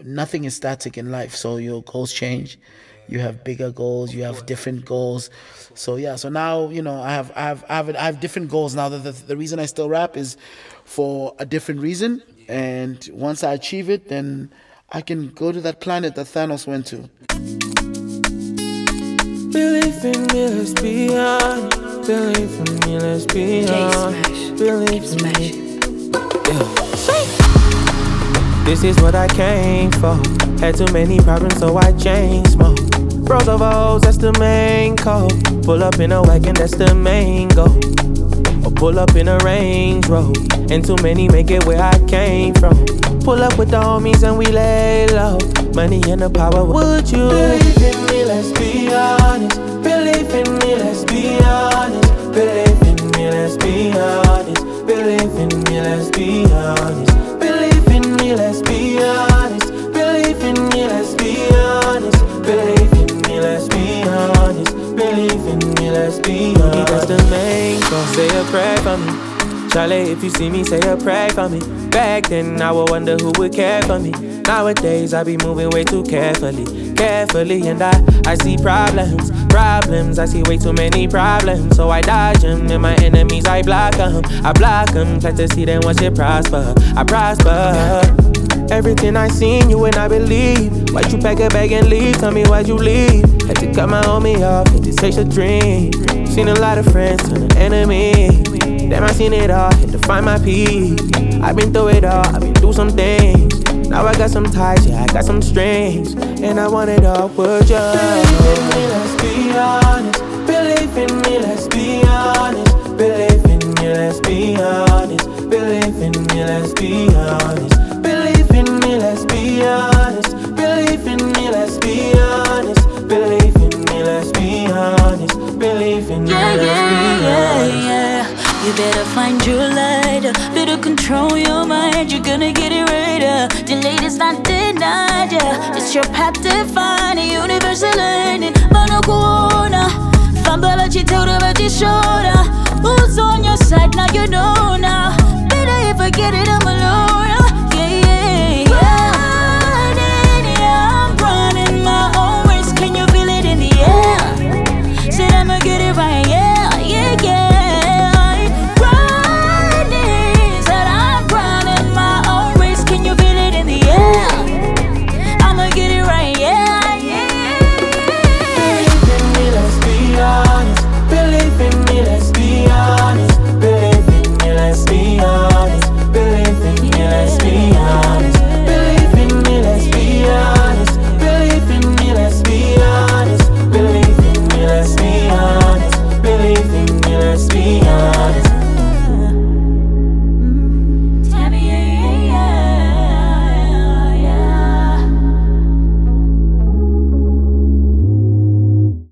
nothing is static in life. So your goals change. You have bigger goals. You have different goals. So yeah. So now I have different goals now. The reason I still rap is for a different reason. And once I achieve it, then I can go to that planet that Thanos went to. Believe in me, let's be honest. Believe in me, let's be honest. Believe in me. Yeah. This is what I came for. Had too many problems, so I changed smoke. Bros of O's, that's the main code. Pull up in a wagon, that's the main goal. Or pull up in a Range Road. And too many make it where I came from. Pull up with the homies and we lay low. Money and the power, would you believe in me, let's be honest. Believe in me, let's be honest. Believe in me, let's be honest. Believe in me, let's be honest. Believe in me, let's be honest. Believe in me, let's be honest. Believe in me, let's be honest. Believe in me, let's be honest. That's the main goal. Say a prayer for me. Charlie, if you see me, say a prayer for me. Back then, I would wonder who would care for me. Nowadays, I be moving way too carefully, and I see problems. I see way too many problems, so I dodge them. And my enemies, I block them. Try to see them watch it prosper. I prosper. Everything I seen, you and I believe. Why'd you pack a bag and leave? Tell me why'd you leave? Had to cut my homie off, had to chase a dream. Seen a lot of friends turn an enemy. Damn, I seen it all, had to find my peace. I've been through it all, I've been through some things. Now I got some ties, yeah, I got some strings. And I want it all, would you? Believe in me, let's be honest. Believe in me, let's be honest. Believe in me, let's be honest. Believe in me, let's be honest. Believe in me, let's be honest. Believe in me, let's be honest. Believe in me, let's be honest. Believe in me, let's be honest. You better find your light, better control your mind. You're gonna get it right. Delayed is not denied, yeah. It's your path to find a universal learning. Mano kuona, fambala chitoda but shoulder. Who's on your side now? You know now. Better if I get it.